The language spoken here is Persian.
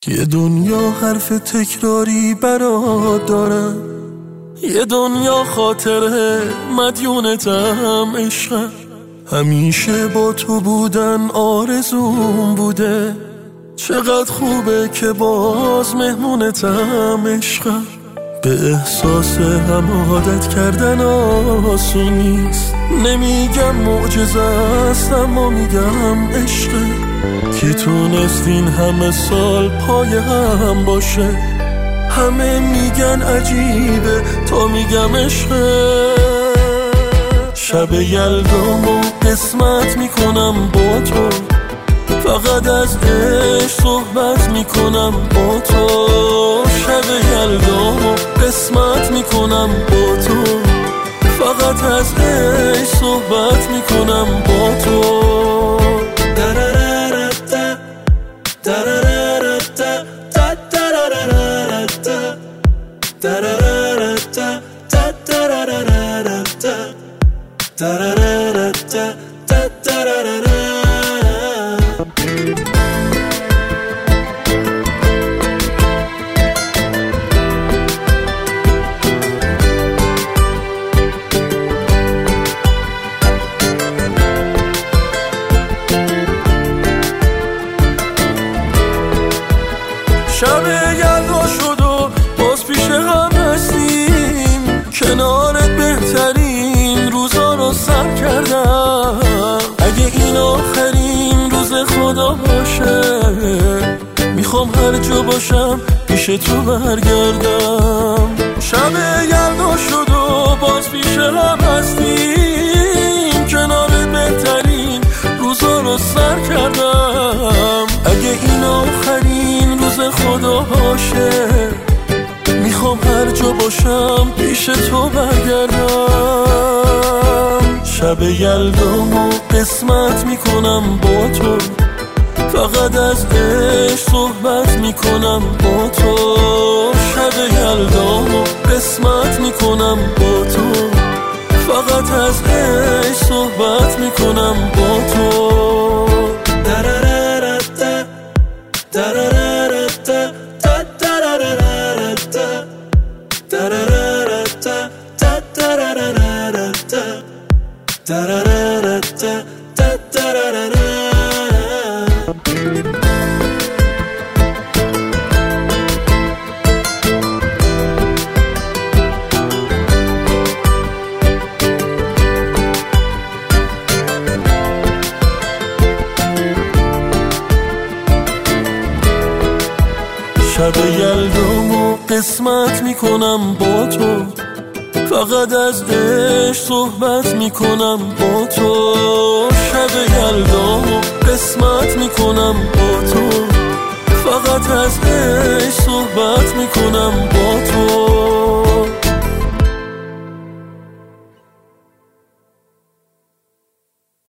یه دنیا حرف تکراری برات دارم، یه دنیا خاطره مدیونتم عشقم. همیشه با تو بودن آرزوم بوده، چقدر خوبه که باز مهمونتم عشقم. به احساس هم عادت کردن آسون نیست، نمیگم معجزه است اما میگم عشقه. کی تونست این همه سال پای هم باشه؟ همه میگن عجیبه تا میگم عشقه. شب یلدامو قسمت میکنم با تو، فقط از عشق صحبت میکنم با تو. شب یلدامو قسمت میکنم با تو، فقط از عشق صحبت میکنم با تو. شب یلدا شد و باز پیش هم هستیم، کنارت بهترین روزا رو سر کردم. اگه این آخرین روز خدا باشه، میخوام هر جا باشم پیش تو برگردم. شب یلدا شد و باز پیش هم هستیم، کنارت بهترین روزا رو سر کردم. اگه این آخرین روز خدا باشه، میخوام هر جا باشم پیش تو برگردم. شب یلدامو قسمت میکنم با تو، فقط از عشق صحبت میکنم با تو. شب یلدامو قسمت میکنم با تو، فقط از عشق صحبت میکنم با تو. شب یلدامو قسمت میکنم با تو، فقط از عشق صحبت میکنم با تو. شب یلدامو قسمت میکنم با تو، فقط از عشق صحبت میکنم با